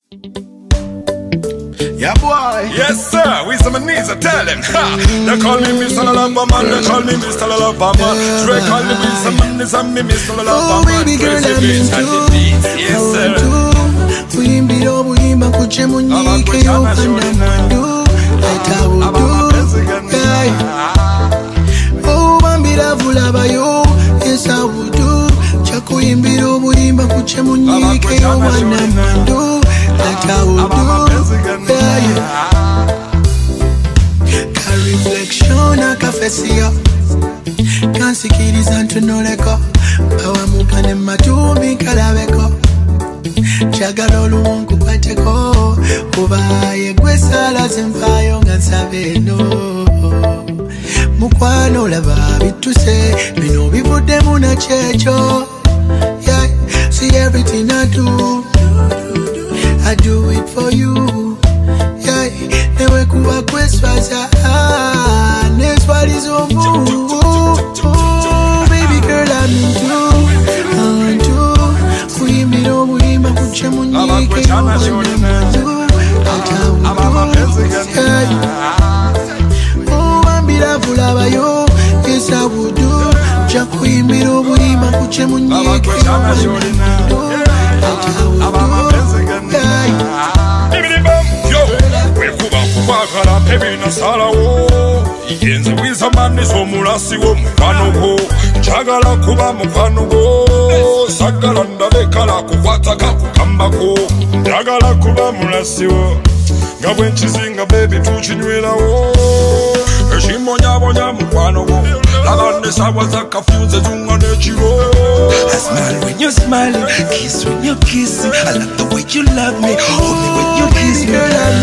Yeah, boy. Yes, sir. We some knees, I tell them. Ha! They call me Mr. Loverman. They call me Mr. Loverman. Dre call me Mr. Madness and me Mr. Loverman. Oh, baby girl, I'm into. Yes, sir. Kuimbira obuyimba kuce mu nyiike y'okunamandu atawudu obambira vulabayo yes I would do kyakuyimbira obuyimba kuce mu nyiike y'okunamandu atawudu ka reflection akafesiyo kansikiriza ntunuleko bawamuka ne matumbi kalabeko Chagala oluwonku kwateko Kubaye gwe sala zenvayo nga nsabe eno Mukwano laba bituse Bino bivuddemu na kyekyo Yeah, see everything I do it for you Yeah, newe kuba kweswaza Neswaliza omu Baby girl I'm into Kuyimbira obuyimba kuce mu nyiike y'okunamandu obambira vulabayo yes I would do kyakuyimbira obuyimba kuce mu nyiike y'okunamandu wekuba kukwagala tebinasalawo yenze wiza madness omulasi w'omukwano gwo njagala kuba mukwano gwo sagala ndabekala kukwataka kukambako njagala kuba mulasi wo nga bwenkizinga bebi tukinywerawo ekimonyaabonya mukwano gwo laba n'esaawa za kafyuze zunga n'ekiro I smile when you smile, kiss when you kiss. I love the way you love me, hold me when you kiss me.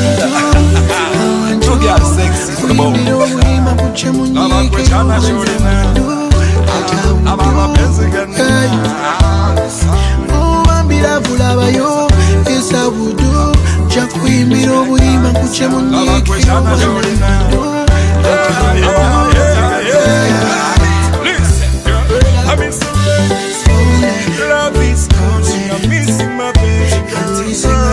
You get sexy for the bone. Obambira vulabayo yes I would do kyakuyimbira obuyimba kuce mu nyiike y'okunamandu Love is calling, I'm missing my baby girl.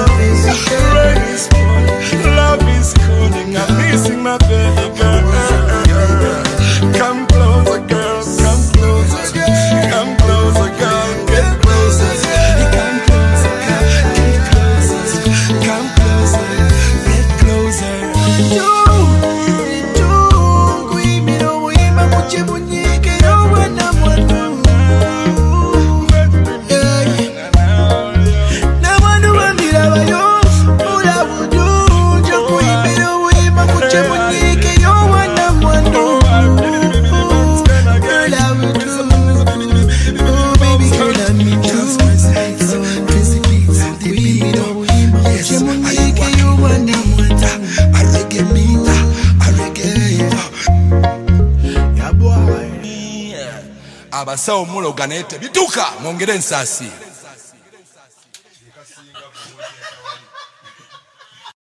Love is calling, I'm missing my baby girl. Come closer, girl, come closer. Come closer, girl, get closer. Come closer, girl, get closer. Come closer, get closer. Kuyimbira obuyimba kuce mu nyiike y'okunamandu abasawo mulogana ete bituka mwongere ensasi